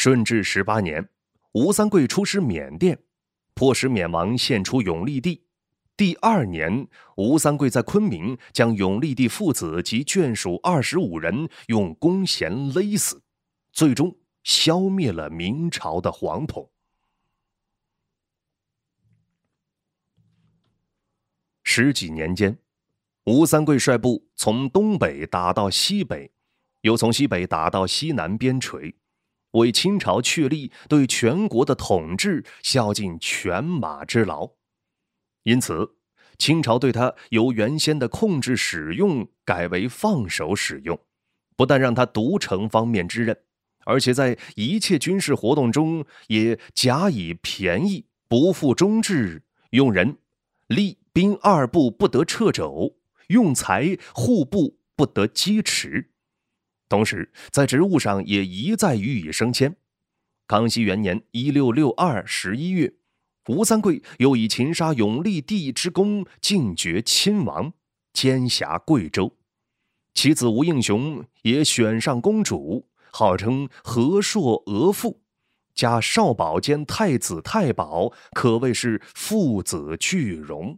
顺治18年，吴三桂出师缅甸，迫使缅王献出永历帝。第2年，吴三桂在昆明将永历帝父子及眷属25人用弓弦勒死，最终消灭了明朝的皇统。10几年间，吴三桂率部从东北打到西北，又从西北打到西南边陲，为清朝确立对全国的统治效尽犬马之劳。因此，清朝对他由原先的控制使用改为放手使用，不但让他独承方面之任，而且在一切军事活动中也假以便宜，不负忠志，用人吏兵2部不得掣肘，用财户部不得击持。同时在职务上也一再予以升迁。康熙元年1662 11月，吴三桂又以擒杀永历帝之功进爵亲王，兼辖贵州。其子吴应熊也选上公主，号称和硕娥妇，加少保兼太子太保，可谓是父子俱荣。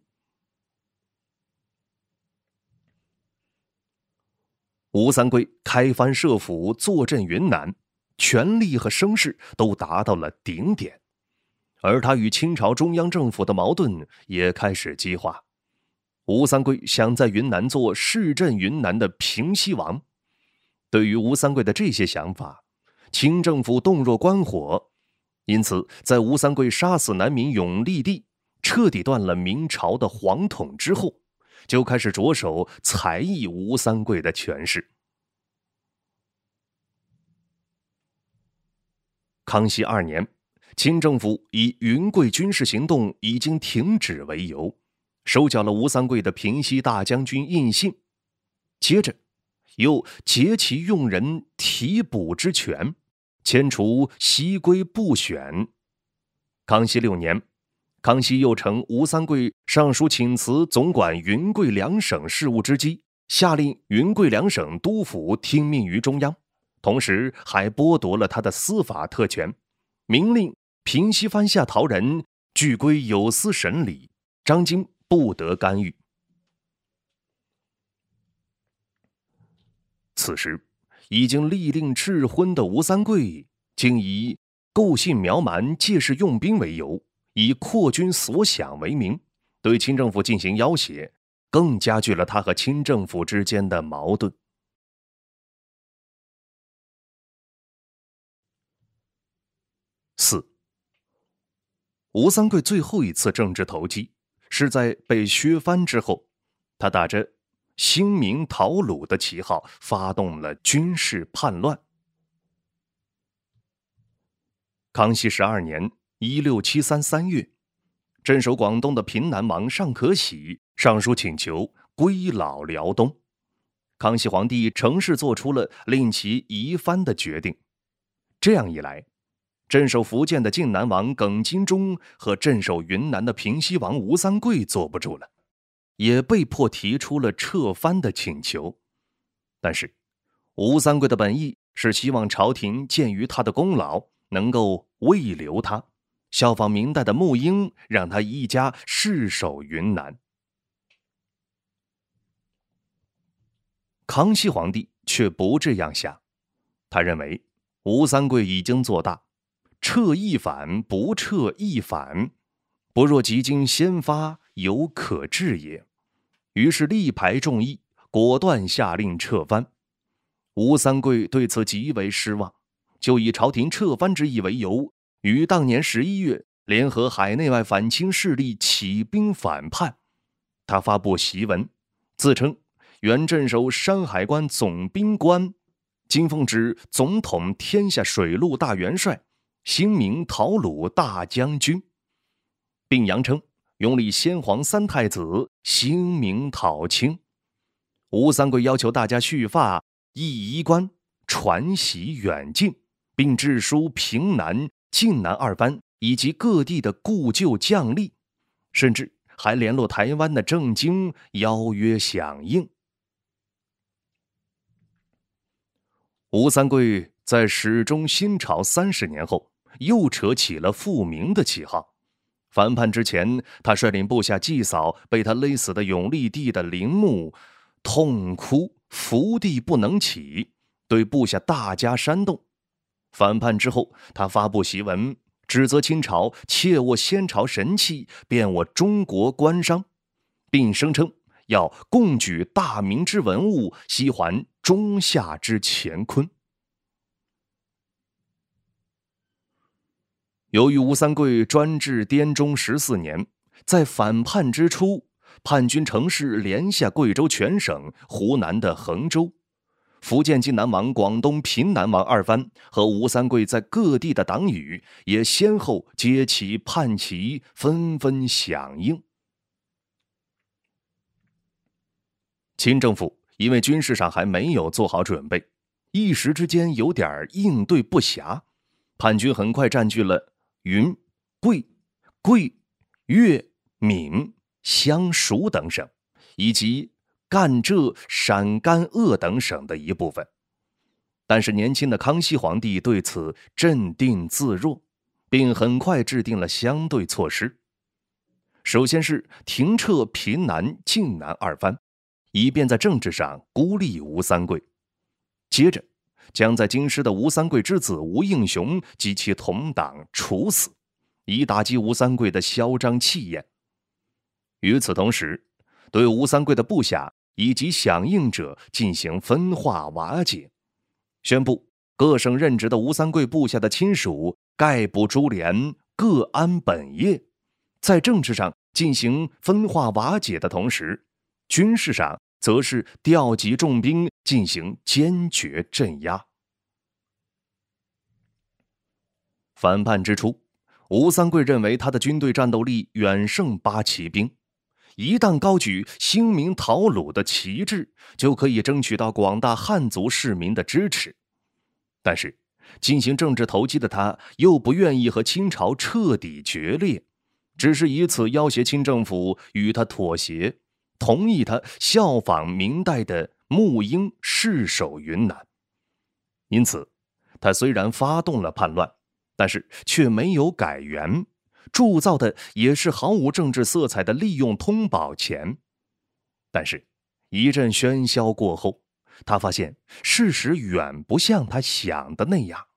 吴三桂开藩设府，坐镇云南，权力和声势都达到了顶点。而他与清朝中央政府的矛盾也开始激化。吴三桂想在云南做市镇云南的平西王。对于吴三桂的这些想法，清政府洞若观火，因此在吴三桂杀死南明永历帝，彻底断了明朝的皇统之后，就开始着手裁抑吴三桂的权势。康熙2年，清政府以云贵军事行动已经停止为由，收缴了吴三桂的平西大将军印信，接着又竭其用人提补之权，迁除西归部选。康熙6年，康熙又乘吴三桂上书请辞总管云贵两省事务之机，下令云贵两省督府听命于中央，同时还剥夺了他的司法特权，明令平西藩下逃人俱归有司审理，张经不得干预。此时已经立令敕婚的吴三桂，竟以构信苗蛮、借势用兵为由，以扩军所想为名，对清政府进行要挟，更加剧了他和清政府之间的矛盾。4. 吴三桂最后一次政治投机是在被削藩之后，他打着兴明讨虏的旗号发动了军事叛乱。康熙12年1673 3月，镇守广东的平南王尚可喜上书请求归老辽东，康熙皇帝乘势做出了令其移藩的决定。这样一来，镇守福建的靖南王耿精忠和镇守云南的平西王吴三桂坐不住了，也被迫提出了撤藩的请求。但是吴三桂的本意是希望朝廷鉴于他的功劳，能够慰留他，效仿明代的沐英，让他一家世守云南。康熙皇帝却不这样想，他认为吴三桂已经做大，撤一反不撤一反，不若急经先发，犹可治也。于是力排众议，果断下令撤藩。吴三桂对此极为失望，就以朝廷撤藩之意为由，于当年11月联合海内外反清势力起兵反叛。他发布檄文，自称原镇守山海关总兵官，今奉旨总统天下水陆大元帅，兴明讨虏大将军，并扬称拥立先皇3太子，兴明讨清。吴三桂要求大家蓄发，议衣冠，传檄远近，并致书平南、晋南2藩以及各地的故旧将吏，甚至还联络台湾的郑经，邀约响应。吴三桂在始终新朝30年后，又扯起了复明的旗号。反叛之前，他率领部下祭扫被他勒死的永历帝的陵墓，痛哭伏地不能起，对部下大加煽动。反叛之后，他发布檄文，指责清朝窃我先朝神器，变我中国官商，并声称要共举大明之文物，西还中夏之乾坤。由于吴三桂专制滇中14年，在反叛之初，叛军城市连下贵州全省、湖南的衡州、福建晋南王、广东平南王二藩和吴三桂在各地的党羽也先后揭起叛旗，纷纷响应。清政府因为军事上还没有做好准备，一时之间有点应对不暇，叛军很快占据了云、贵、粤、闽、湘、蜀等省，以及赣浙、陕甘鄂等省的一部分。但是年轻的康熙皇帝对此镇定自若，并很快制定了相对措施。首先是停撤平南、晋南二藩，以便在政治上孤立吴三桂。接着将在京师的吴三桂之子吴应熊及其同党处死，以打击吴三桂的嚣张气焰。与此同时，对吴三桂的部下以及响应者进行分化瓦解，宣布各省任职的吴三桂部下的亲属概不株连，各安本业。在政治上进行分化瓦解的同时，军事上则是调集重兵进行坚决镇压。反叛之初，吴三桂认为他的军队战斗力远胜八旗兵，一旦高举兴明讨虏的旗帜，就可以争取到广大汉族市民的支持。但是进行政治投机的他又不愿意和清朝彻底决裂，只是以此要挟清政府与他妥协，同意他效仿明代的沐英誓守云南。因此他虽然发动了叛乱，但是却没有改元，铸造的也是毫无政治色彩的利用通宝钱。但是一阵喧嚣过后，他发现事实远不像他想的那样。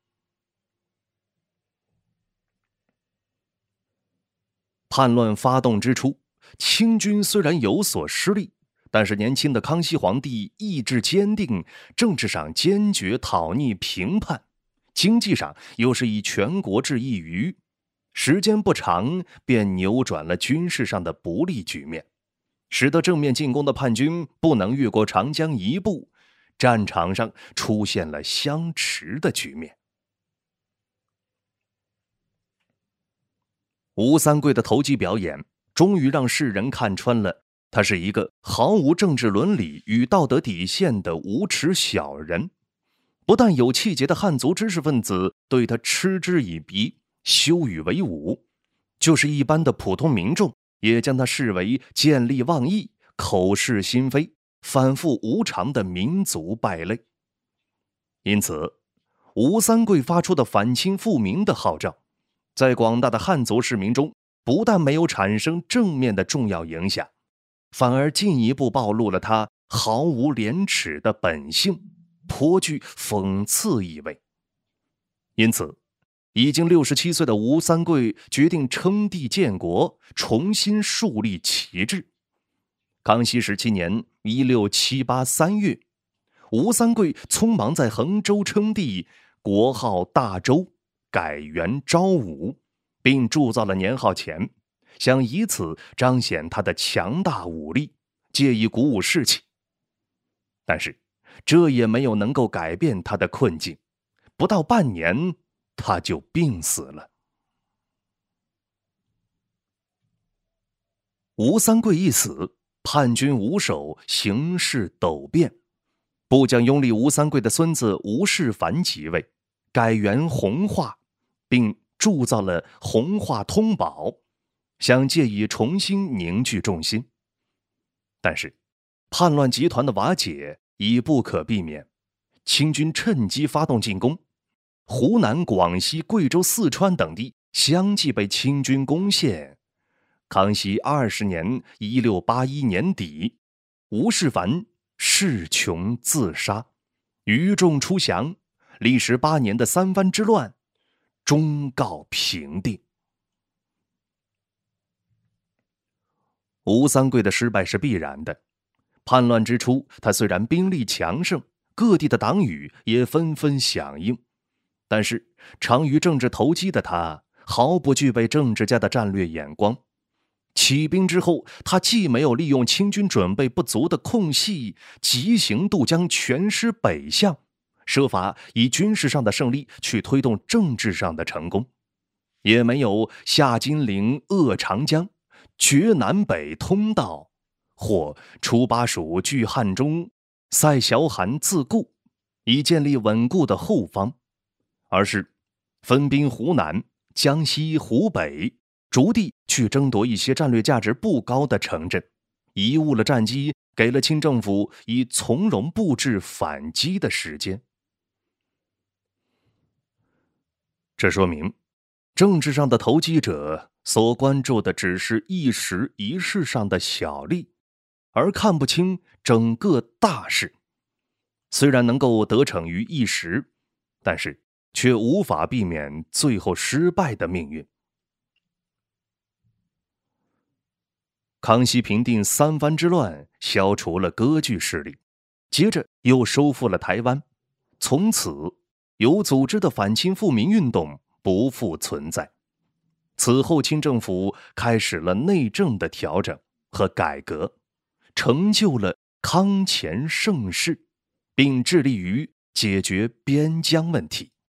叛乱发动之初，清军虽然有所失利，但是年轻的康熙皇帝意志坚定，政治上坚决讨逆平叛，经济上又是以全国制一隅，时间不长便扭转了军事上的不利局面，使得正面进攻的叛军不能越过长江一步，战场上出现了相持的局面。吴三桂的投机表演终于让世人看穿了，他是一个毫无政治伦理与道德底线的无耻小人。不但有气节的汉族知识分子对他嗤之以鼻，羞与为伍，就是一般的普通民众也将他视为见利忘义、口是心非、反复无常的民族败类。因此吴三桂发出的反清复明的号召，在广大的汉族市民中不但没有产生正面的重要影响，反而进一步暴露了他毫无廉耻的本性，颇具讽刺意味。因此已经67岁的吴三桂决定称帝建国，重新树立旗帜。康熙17年1678 3月，吴三桂匆忙在衡州称帝，国号大周，改元昭武，并铸造了年号钱，想以此彰显他的强大武力，借以鼓舞士气。但是这也没有能够改变他的困境，不到半年他就病死了。吴三桂一死，叛军吴首形势陡变，部将拥立吴三桂的孙子吴世蕃即位，改元弘化，并铸造了弘化通宝，想借以重新凝聚众心。但是叛乱集团的瓦解已不可避免， 清军趁机发动进攻，湖南、广西、贵州、四川等地相继被清军攻陷。康熙20年1681年底，吴世蕃势穷自杀，余众出降，历时8年的三藩之乱终告平定。吴三桂的失败是必然的。叛乱之初，他虽然兵力强盛，各地的党羽也纷纷响应，但是长于政治投机的他毫不具备政治家的战略眼光。起兵之后，他既没有利用清军准备不足的空隙急行渡江全师北向，设法以军事上的胜利去推动政治上的成功，也没有下金陵扼长江绝南北通道，或出巴蜀拒汉中塞小韩自固，以建立稳固的后方，而是分兵湖南、江西、湖北，逐地去争夺一些战略价值不高的城镇，贻误了战机，给了清政府以从容布置反击的时间。这说明政治上的投机者所关注的只是一时一事上的小利，而看不清整个大事。虽然能够得逞于一时，但是却无法避免最后失败的命运。康熙平定三藩之乱，消除了割据势力，接着又收复了台湾，从此有组织的反清复明运动不复存在。此后清政府开始了内政的调整和改革，成就了康乾盛世，并致力于解决边疆问题。